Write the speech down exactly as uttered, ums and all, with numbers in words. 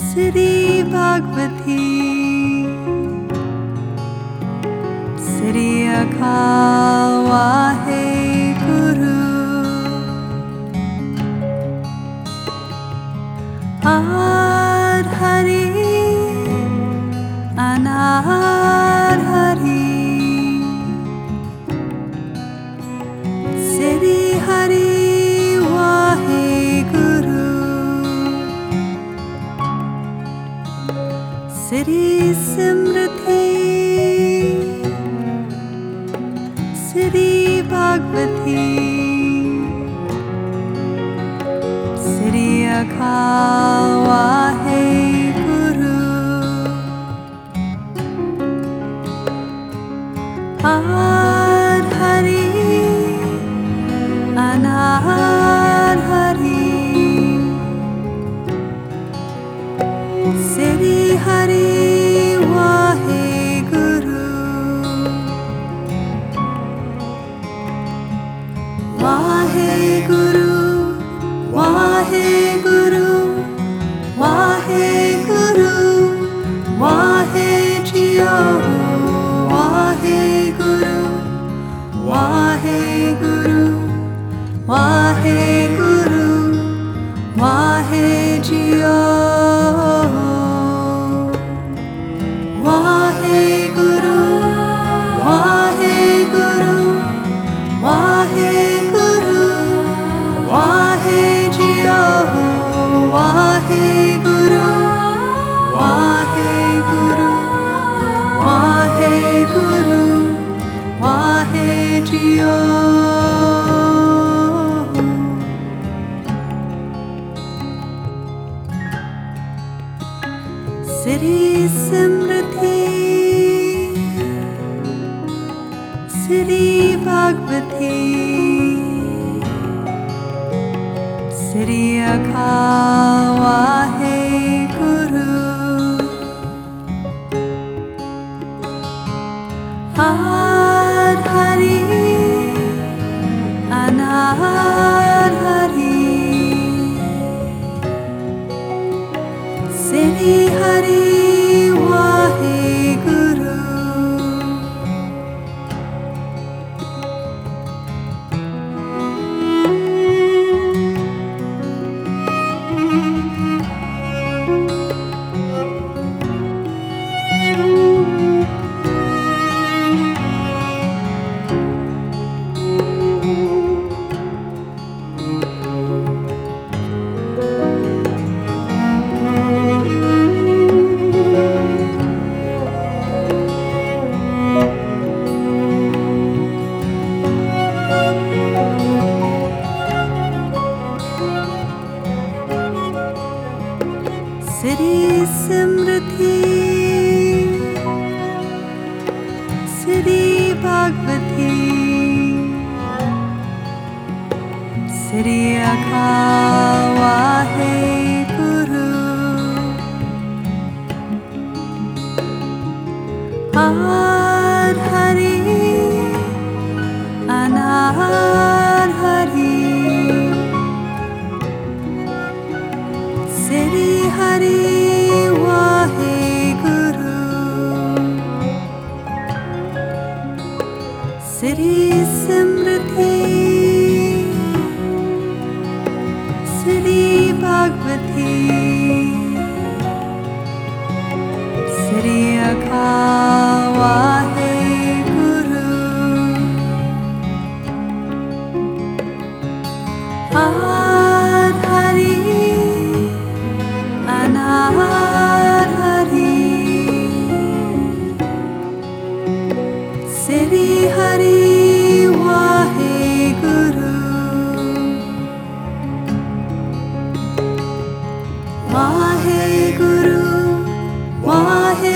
Sri Bhagavati, Sri Akal Waheguru, Ad Hari, Anad Hari, Sri Hari Waheguru, Sri Simriti, Sri Bhagavati, Sri Akal Waheguru, Ad Hari, Anad Hari, Sri Hari Waheguru, Waheguru, Waheguru, Waheguru, Wahejio, Waheguru, Waheguru, Waheguru, Wahejio, Waheguru, Waheguru, Waheguru, Wahejio, Waheguru, Waheguru, Waheguru, Wahejio. Sri Simriti, Sri Bhagavati, Sri Akal Waheguru, Ad Hari, Anad Hari, Sri Hari Waheguru, Sri Simriti, Sri Bhagavati, Sri Akal Waheguru, Ad Hari, Anad Hari, Sri Hari Waheguru, Sri Simriti, Sri Bhagavati, Sri Akal Waheguru, Ad Hari, Anad Hari, Sri Hari Waheguru, Waheguru, Waheguru,